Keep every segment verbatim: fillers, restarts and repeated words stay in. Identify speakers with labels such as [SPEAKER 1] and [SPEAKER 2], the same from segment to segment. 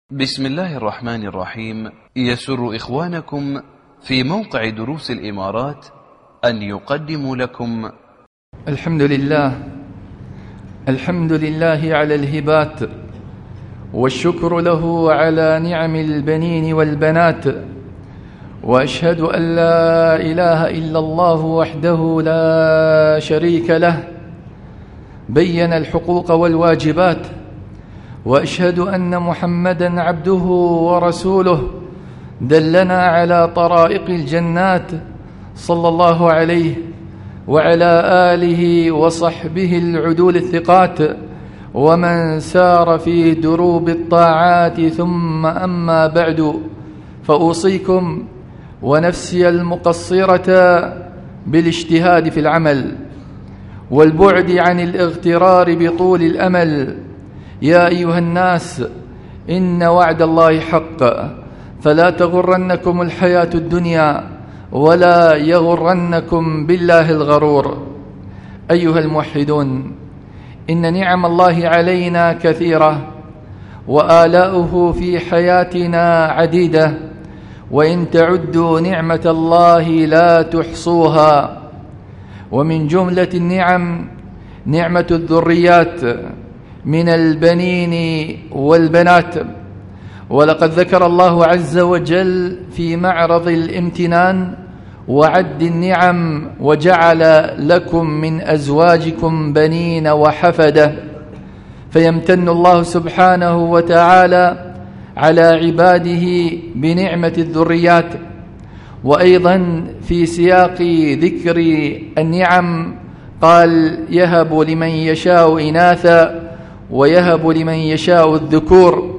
[SPEAKER 1] بسم الله الرحمن الرحيم. يسر إخوانكم في موقع دروس الإمارات أن يقدموا لكم
[SPEAKER 2] الحمد لله الحمد لله على الهبات، والشكر له على نعم البنين والبنات، وأشهد أن لا إله إلا الله وحده لا شريك له بين الحقوق والواجبات، وأشهد أن محمدًا عبده ورسوله دلنا على طرائق الجنات، صلى الله عليه وعلى آله وصحبه العدول الثقات، ومن سار في دروب الطاعات. ثم أما بعد، فأوصيكم ونفسي المقصرة بالاجتهاد في العمل والبعد عن الاغترار بطول الأمل. يا أيها الناس، إن وعد الله حق، فلا تغرنكم الحياة الدنيا ولا يغرنكم بالله الغرور. أيها الموحدون، إن نعم الله علينا كثيرة، وآلاؤه في حياتنا عديدة، وإن تعدوا نعمة الله لا تحصوها. ومن جملة النعم نعمة الذريات من البنين والبنات. ولقد ذكر الله عز وجل في معرض الامتنان وعد النعم: وجعل لكم من أزواجكم بنين وحفدة. فيمتن الله سبحانه وتعالى على عباده بنعمة الذريات. وأيضا في سياق ذكر النعم قال: يهب لمن يشاء إناثا ويهب لمن يشاء الذكور.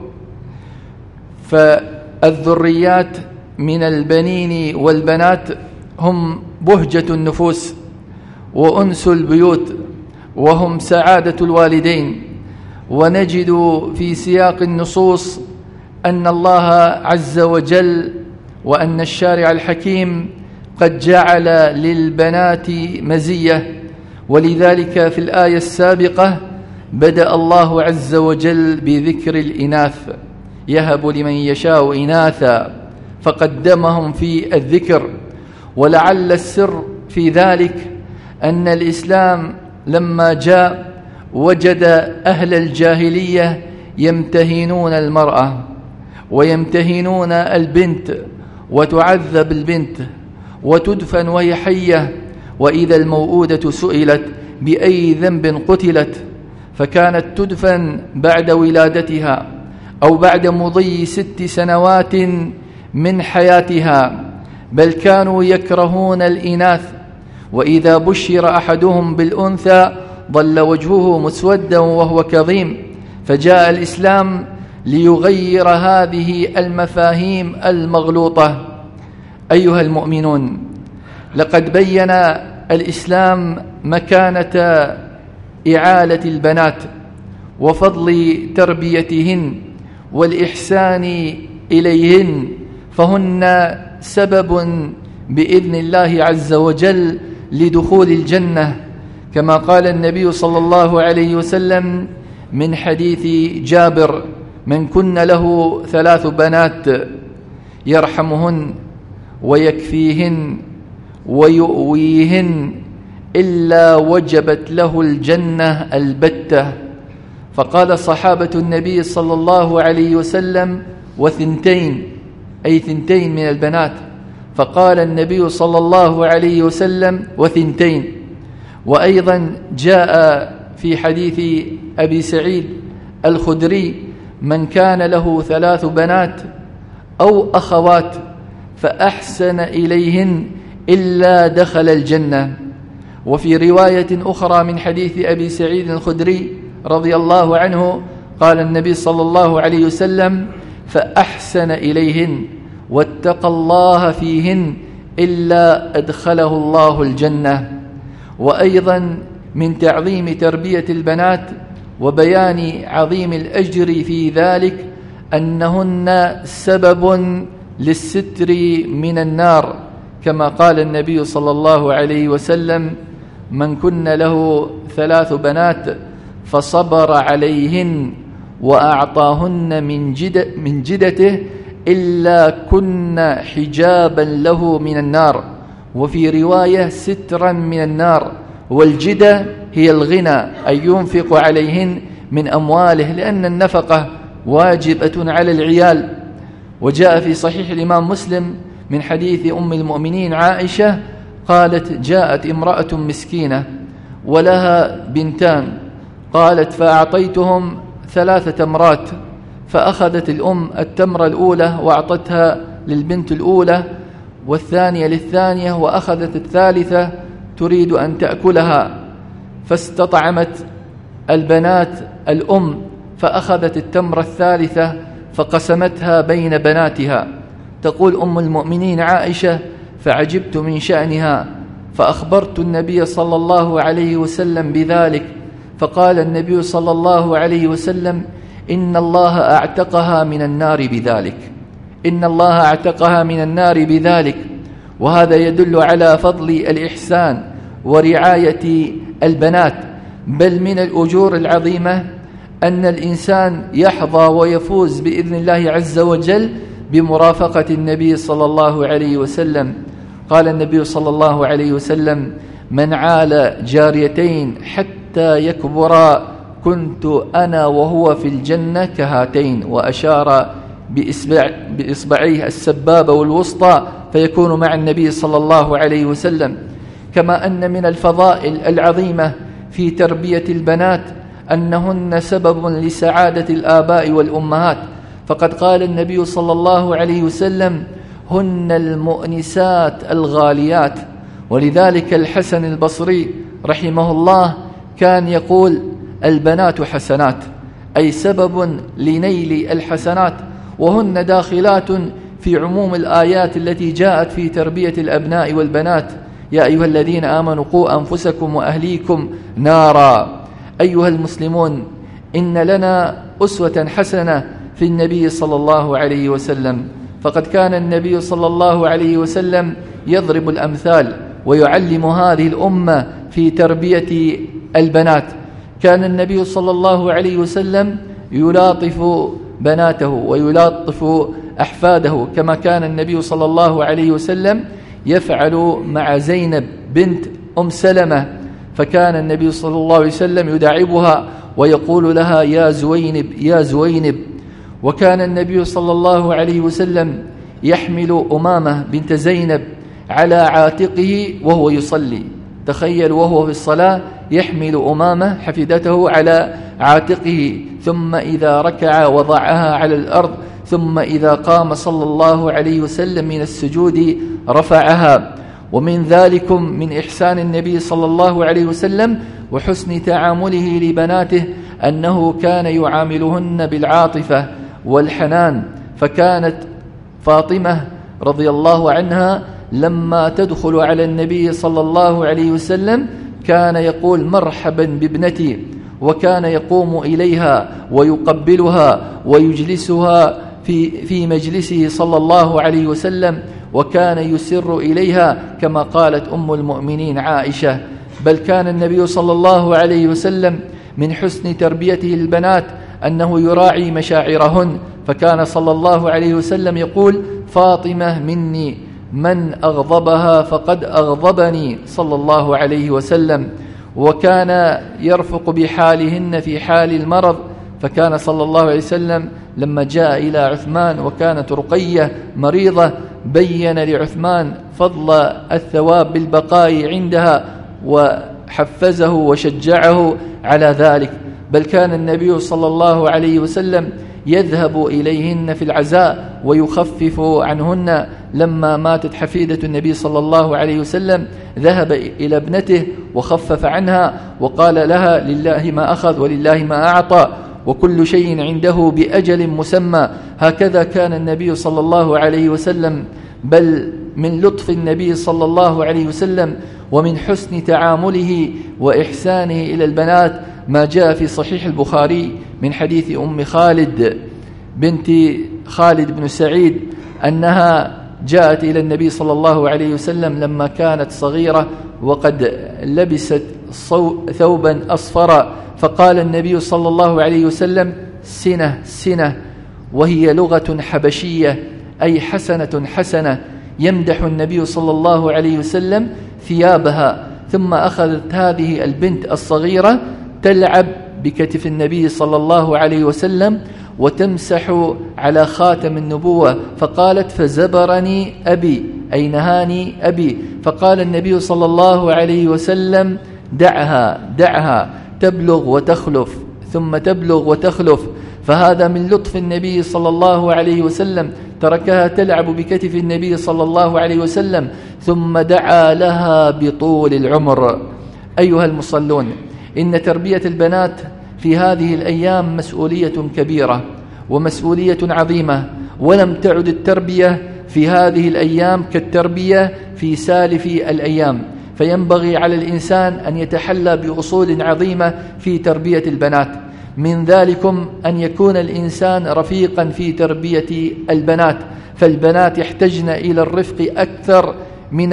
[SPEAKER 2] فالذريات من البنين والبنات هم بهجة النفوس وأنس البيوت، وهم سعادة الوالدين. ونجد في سياق النصوص أن الله عز وجل وأن الشارع الحكيم قد جعل للبنات مزية، ولذلك في الآية السابقة بدأ الله عز وجل بذكر الإناث: يهب لمن يشاء إناثا، فقدمهم في الذكر. ولعل السر في ذلك أن الإسلام لما جاء وجد أهل الجاهلية يمتهنون المرأة ويمتهنون البنت، وتعذب البنت وتدفن وهي حية، وإذا الموءودة سئلت بأي ذنب قتلت، فكانت تدفن بعد ولادتها أو بعد مضي ست سنوات من حياتها. بل كانوا يكرهون الإناث، وإذا بشر أحدهم بالأنثى ظل وجهه مسودا وهو كظيم. فجاء الإسلام ليغير هذه المفاهيم المغلوطة. أيها المؤمنون، لقد بين الإسلام مكانة إعالة البنات وفضل تربيتهن والإحسان إليهن، فهن سبب بإذن الله عز وجل لدخول الجنة، كما قال النبي صلى الله عليه وسلم من حديث جابر: من كن له ثلاث بنات يرحمهن ويكفيهن ويؤويهن إلا وجبت له الجنة البتة. فقال صحابة النبي صلى الله عليه وسلم: وثنتين، أي ثنتين من البنات. فقال النبي صلى الله عليه وسلم: وثنتين. وأيضا جاء في حديث أبي سعيد الخدري: من كان له ثلاث بنات أو أخوات فأحسن إليهن إلا دخل الجنة. وفي رواية أخرى من حديث أبي سعيد الخدري رضي الله عنه قال النبي صلى الله عليه وسلم: فأحسن إليهن واتقى الله فيهن إلا أدخله الله الجنة. وأيضا من تعظيم تربية البنات وبيان عظيم الأجر في ذلك أنهن سبب للستر من النار، كما قال النبي صلى الله عليه وسلم: من كن له ثلاث بنات فصبر عليهن وأعطاهن من, جد من جدته إلا كن حجابا له من النار، وفي رواية سترا من النار. والجدة هي الغنى، أي ينفق عليهن من أمواله، لأن النفقة واجبة على العيال. وجاء في صحيح الإمام مسلم من حديث أم المؤمنين عائشة قالت: جاءت امرأة مسكينة ولها بنتان، قالت: فأعطيتهم ثلاث تمرات، فأخذت الأم التمرة الأولى وأعطتها للبنت الأولى، والثانية للثانية، وأخذت الثالثة تريد أن تأكلها، فاستطعمت البنات الأم، فأخذت التمرة الثالثة فقسمتها بين بناتها. تقول أم المؤمنين عائشة: فعجبت من شأنها، فأخبرت النبي صلى الله عليه وسلم بذلك، فقال النبي صلى الله عليه وسلم: إن الله أعتقها من النار بذلك، إن الله أعتقها من النار بذلك. وهذا يدل على فضل الإحسان ورعاية البنات. بل من الأجور العظيمة أن الإنسان يحظى ويفوز بإذن الله عز وجل بمرافقة النبي صلى الله عليه وسلم. قال النبي صلى الله عليه وسلم: من عال جاريتين حتى يكبرا كنت أنا وهو في الجنة كهاتين، وأشار بإصبع بإصبعيه السبابة والوسطى فيكون مع النبي صلى الله عليه وسلم. كما أن من الفضائل العظيمة في تربية البنات أنهن سبب لسعادة الآباء والأمهات، فقد قال النبي صلى الله عليه وسلم: هن المؤنسات الغاليات. ولذلك الحسن البصري رحمه الله كان يقول: البنات حسنات، أي سبب لنيل الحسنات، وهن داخلات في عموم الآيات التي جاءت في تربية الأبناء والبنات: يا أيها الذين آمنوا قوا أنفسكم وأهليكم نارا. أيها المسلمون، إن لنا أسوة حسنة في النبي صلى الله عليه وسلم، فقد كان النبي صلى الله عليه وسلم يضرب الأمثال ويعلم هذه الأمة في تربية البنات. كان النبي صلى الله عليه وسلم يلاطف بناته ويلاطف أحفاده، كما كان النبي صلى الله عليه وسلم يفعل مع زينب بنت أم سلمة، فكان النبي صلى الله عليه وسلم يداعبها ويقول لها: يا زوينب يا زوينب. وكان النبي صلى الله عليه وسلم يحمل أمامة بنت زينب على عاتقه وهو يصلي. تخيل وهو في الصلاة يحمل أمامة حفيدته على عاتقه، ثم إذا ركع وضعها على الأرض، ثم إذا قام صلى الله عليه وسلم من السجود رفعها. ومن ذلكم من إحسان النبي صلى الله عليه وسلم وحسن تعامله لبناته أنه كان يعاملهن بالعاطفة والحنان. فكانت فاطمة رضي الله عنها لما تدخل على النبي صلى الله عليه وسلم كان يقول: مرحبا بابنتي، وكان يقوم إليها ويقبلها ويجلسها في في مجلسه صلى الله عليه وسلم، وكان يسر إليها كما قالت أم المؤمنين عائشة. بل كان النبي صلى الله عليه وسلم من حسن تربيته البنات أنه يراعي مشاعرهن، فكان صلى الله عليه وسلم يقول: فاطمة مني، من أغضبها فقد أغضبني، صلى الله عليه وسلم. وكان يرفق بحالهن في حال المرض، فكان صلى الله عليه وسلم لما جاء إلى عثمان وكانت رقية مريضة بين لعثمان فضل الثواب بالبقاء عندها وحفزه وشجعه على ذلك. بل كان النبي صلى الله عليه وسلم يذهب إليهن في العزاء ويخفف عنهن. لما ماتت حفيدة النبي صلى الله عليه وسلم ذهب إلى ابنته وخفف عنها وقال لها: لله ما أخذ ولله ما أعطى، وكل شيء عنده بأجل مسمى. هكذا كان النبي صلى الله عليه وسلم. بل من لطف النبي صلى الله عليه وسلم ومن حسن تعامله وإحسانه إلى البنات ما جاء في صحيح البخاري من حديث أم خالد بنت خالد بن سعيد أنها جاءت إلى النبي صلى الله عليه وسلم لما كانت صغيرة وقد لبست ثوبا أصفر، فقال النبي صلى الله عليه وسلم: سنة سنة، وهي لغة حبشية أي حسنة حسنة، يمدح النبي صلى الله عليه وسلم ثيابها. ثم أخذت هذه البنت الصغيرة تلعب بكتف النبي صلى الله عليه وسلم وتمسح على خاتم النبوة، فقالت: فزبرني أبي، أي نهاني أبي. فقال النبي صلى الله عليه وسلم: دعها دعها تبلغ وتخلف، ثم تبلغ وتخلف. فهذا من لطف النبي صلى الله عليه وسلم، تركها تلعب بكتف النبي صلى الله عليه وسلم ثم دعا لها بطول العمر. أيها المصلون، إن تربية البنات في هذه الأيام مسؤولية كبيرة ومسؤولية عظيمة، ولم تعد التربية في هذه الأيام كالتربية في سالف الأيام، فينبغي على الإنسان أن يتحلى بأصول عظيمة في تربية البنات. من ذلكم أن يكون الإنسان رفيقا في تربية البنات، فالبنات يحتجن إلى الرفق أكثر من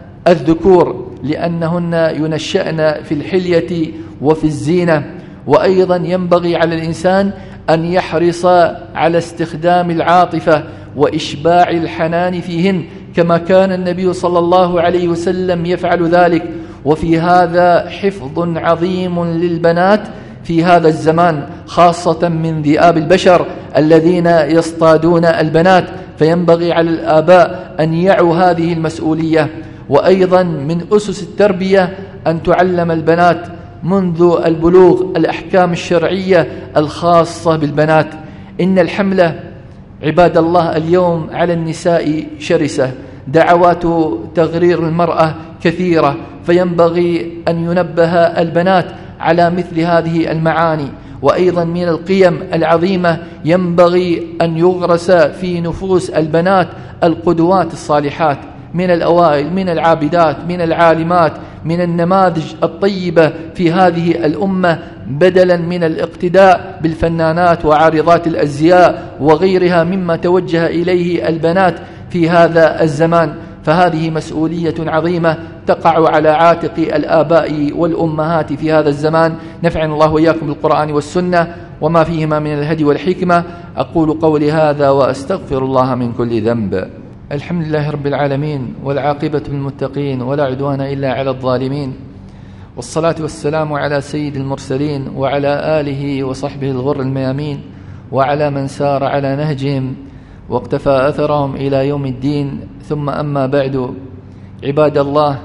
[SPEAKER 2] الذكور، لأنهن ينشأن في الحلية وفي الزينة. وأيضا ينبغي على الإنسان أن يحرص على استخدام العاطفة وإشباع الحنان فيهن، كما كان النبي صلى الله عليه وسلم يفعل ذلك. وفي هذا حفظ عظيم للبنات في هذا الزمان، خاصة من ذئاب البشر الذين يصطادون البنات، فينبغي على الآباء أن يعوا هذه المسؤولية. وأيضا من أسس التربية أن تعلم البنات منذ البلوغ الأحكام الشرعية الخاصة بالبنات. إن الحملة عباد الله اليوم على النساء شرسة، دعوات تغرير المرأة كثيرة، فينبغي أن ينبه البنات على مثل هذه المعاني. وأيضا من القيم العظيمة ينبغي أن يغرس في نفوس البنات القدوات الصالحات من الأوائل، من العابدات، من العالمات، من النماذج الطيبة في هذه الأمة، بدلا من الاقتداء بالفنانات وعارضات الأزياء وغيرها مما توجه إليه البنات في هذا الزمان. فهذه مسؤولية عظيمة تقع على عاتق الآباء والأمهات في هذا الزمان. نفعنا الله وإياكم بالقرآن والسنة وما فيهما من الهدي والحكمة. أقول قولي هذا وأستغفر الله من كل ذنب. الحمد لله رب العالمين، والعاقبة للمتقين، ولا عدوان إلا على الظالمين، والصلاة والسلام على سيد المرسلين وعلى آله وصحبه الغر الميامين، وعلى من سار على نهجهم واقتفى أثرهم إلى يوم الدين. ثم أما بعد، عباد الله،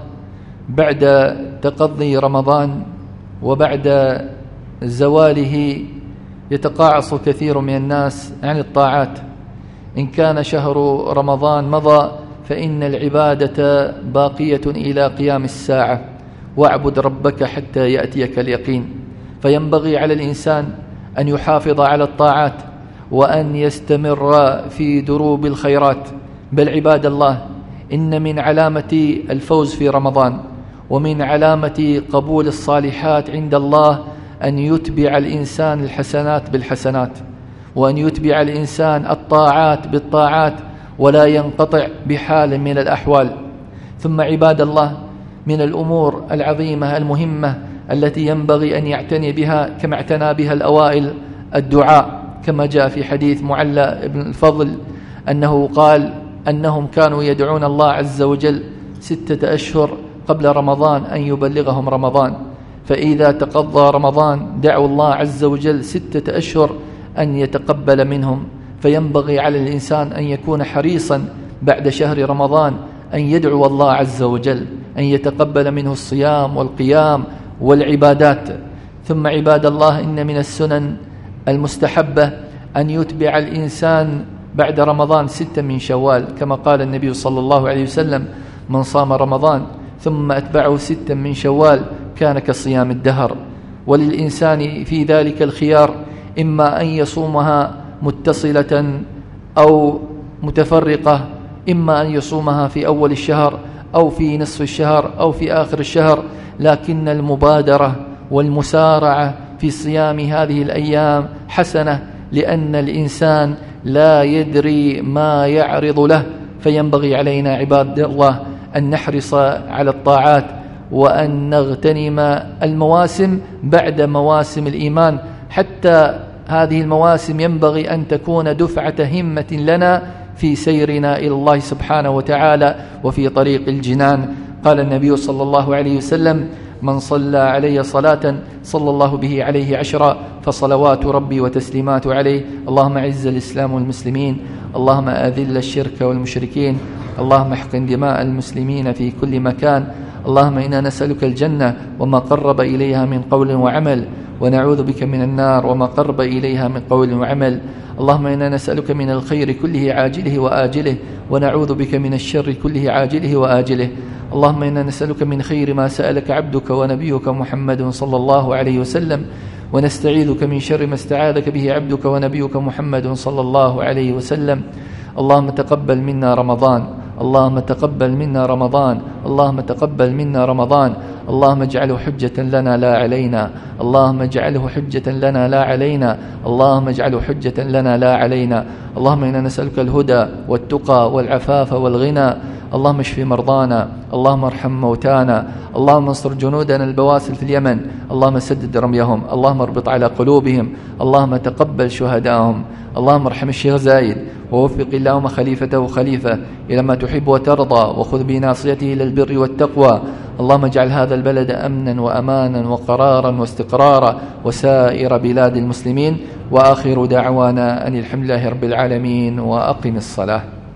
[SPEAKER 2] بعد تقضي رمضان وبعد زواله يتقاعس كثير من الناس عن الطاعات. إن كان شهر رمضان مضى فإن العبادة باقية إلى قيام الساعة، واعبد ربك حتى يأتيك اليقين. فينبغي على الإنسان أن يحافظ على الطاعات وأن يستمر في دروب الخيرات. بل عباد الله، إن من علامة الفوز في رمضان ومن علامة قبول الصالحات عند الله أن يتبع الإنسان الحسنات بالحسنات، وأن يتبع الإنسان الطاعات بالطاعات، ولا ينقطع بحال من الأحوال. ثم عباد الله، من الأمور العظيمة المهمة التي ينبغي أن يعتني بها كما اعتنى بها الأوائل الدعاء، كما جاء في حديث معلى بن الفضل أنه قال أنهم كانوا يدعون الله عز وجل ستة أشهر قبل رمضان أن يبلغهم رمضان، فإذا تقضى رمضان دعوا الله عز وجل ستة أشهر أن يتقبل منهم. فينبغي على الإنسان أن يكون حريصا بعد شهر رمضان أن يدعو الله عز وجل أن يتقبل منه الصيام والقيام والعبادات. ثم عباد الله، إن من السنن المستحبة أن يتبع الإنسان بعد رمضان ستة من شوال، كما قال النبي صلى الله عليه وسلم: من صام رمضان ثم أتبعه ستة من شوال كان كصيام الدهر. وللإنسان في ذلك الخيار، إما أن يصومها متصلة أو متفرقة، إما أن يصومها في أول الشهر أو في نصف الشهر أو في آخر الشهر، لكن المبادرة والمسارعة في صيام هذه الأيام حسنة، لأن الإنسان لا يدري ما يعرض له. فينبغي علينا عباد الله أن نحرص على الطاعات وأن نغتنم المواسم بعد مواسم الإيمان، حتى هذه المواسم ينبغي أن تكون دفعة همة لنا في سيرنا إلى الله سبحانه وتعالى وفي طريق الجنان. قال النبي صلى الله عليه وسلم: من صلى علي صلاة صلى الله به عليه عشرا، فصلوات ربي وتسليمات عليه. اللهم أعز الإسلام والمسلمين، اللهم أذل الشرك والمشركين، اللهم احقن دماء المسلمين في كل مكان. اللهم إنا نسألك الجنة وما قرب إليها من قول وعمل، ونعوذ بك من النار وما قرب إليها من قول وعمل. اللهم إنا نسألك من الخير كله عاجله وآجله، ونعوذ بك من الشر كله عاجله وآجله. اللهم إنا نسألك من خير ما سألك عبدك ونبيك محمد صلى الله عليه وسلم، ونستعيذك من شر ما استعاذك به عبدك ونبيك محمد صلى الله عليه وسلم. اللهم تقبل منا رمضان، اللهم تقبل منا رمضان، اللهم تقبل منا رمضان. اللهم اجعله حجة لنا لا علينا، اللهم اجعله حجة لنا لا علينا، اللهم اجعله حجة لنا لا علينا. اللهم إنا نسألك الهدى والتقى والعفاف والغنى. اللهم اشف مرضانا، اللهم ارحم موتانا، اللهم انصر جنودنا البواسل في اليمن، اللهم سدد رميهم، اللهم اربط على قلوبهم، اللهم تقبل شهداءهم. اللهم ارحم الشيخ زايد ووفق اللهم خليفته خليفة إلى ما تحب وترضى، وخذ بناصيته إلى البر والتقوى. اللهم اجعل هذا البلد أمنا وأمانا وقرارا واستقرارا، وسائر بلاد المسلمين. وآخر دعوانا أن الحمد لله رب العالمين، وأقم الصلاة.